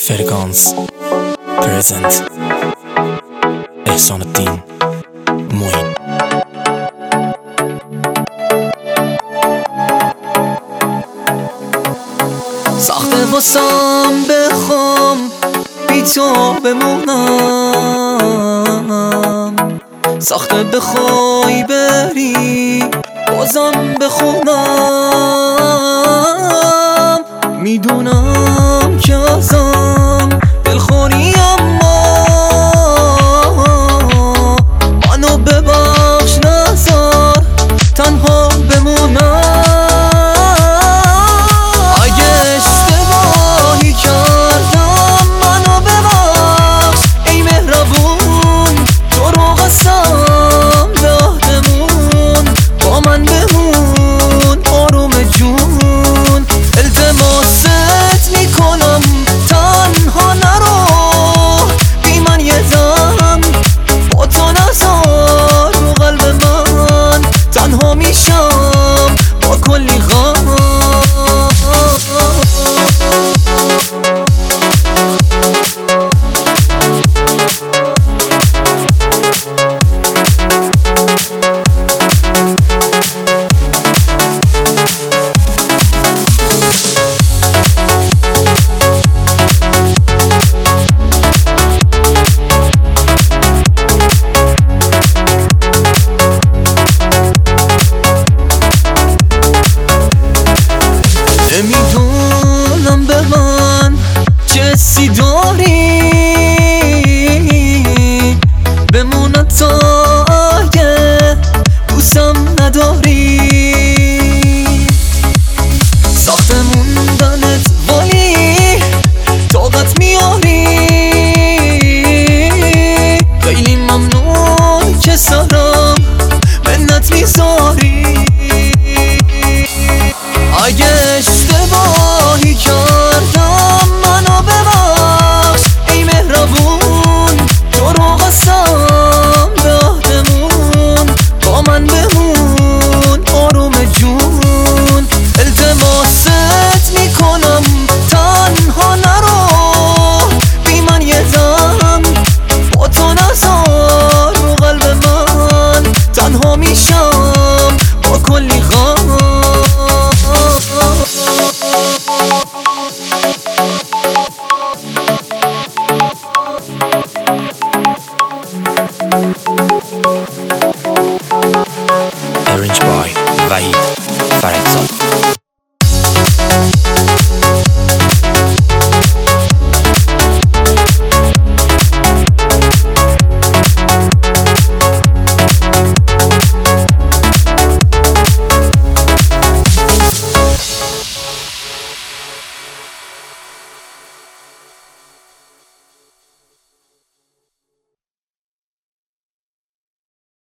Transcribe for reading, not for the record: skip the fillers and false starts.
فرکانس پرزنت احسان الدین موین. سخته واسم بخوام بی تو بمونم، سخته بخوای بری بازم بخونم. میدونم که ازم دلخوری، اما منو ببخش، نذار تنها بمونم. اگه اشتباهی کردم منو ببخش ای مهربون، تو رو قسم دهدمون با من بمون آروم جون. التماست میکنم تنها نرو، بی من یه دم با تو نذار رو قلب من. تنها میشم با کلی غم. نمیدونم